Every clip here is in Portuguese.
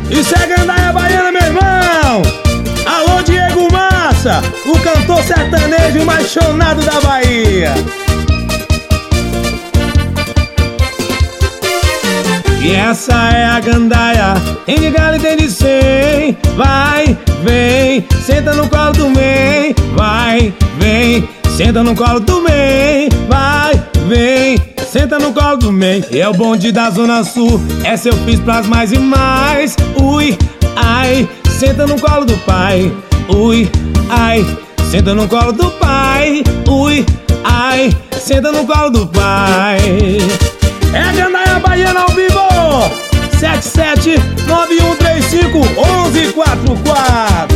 Isso é gandaia baiana, meu irmão! Alô, Diego Massa, o cantor sertanejo mais chonado da Bahia. E essa é a gandaia, tem de galho e tem de cem. Vai, vem, senta no colo do man. Vai, vem, senta no colo do man. Vai, vem, senta no colo do man. É o bonde da Zona Sul, essa eu fiz pras mais e mais. Ui, ai, senta no colo do pai. Ui, ai, senta no colo do pai. Ui, ai, senta no colo do pai. É a gandaia baiana ao vivo, 7791351144.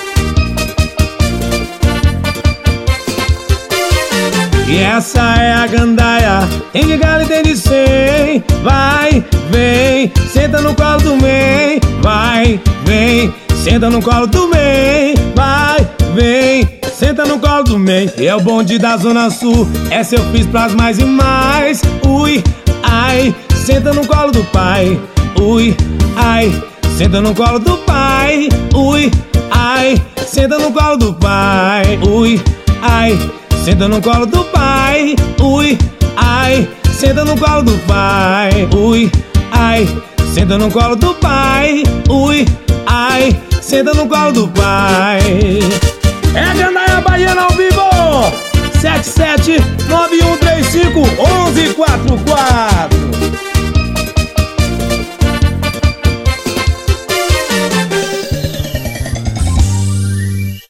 E essa é a gandaia, tem de galho e tem de cem. Vai, vem, senta no colo do man. Vai, vem, senta no colo do man. Vai, vem, senta no colo do man. É o bonde da Zona Sul, essa eu fiz pras mais e mais. Ui, ai, senta no colo do pai. Ui, ai, senta no colo do pai. Ui, ai, senta no colo do pai. Ui, ai, senta no colo do pai. Ui, ai, senta no colo do pai. Ui, ai, senta no colo do pai. Ui, ai, senta no colo do pai. É a gandaia baiana ao vivo, 7791351144.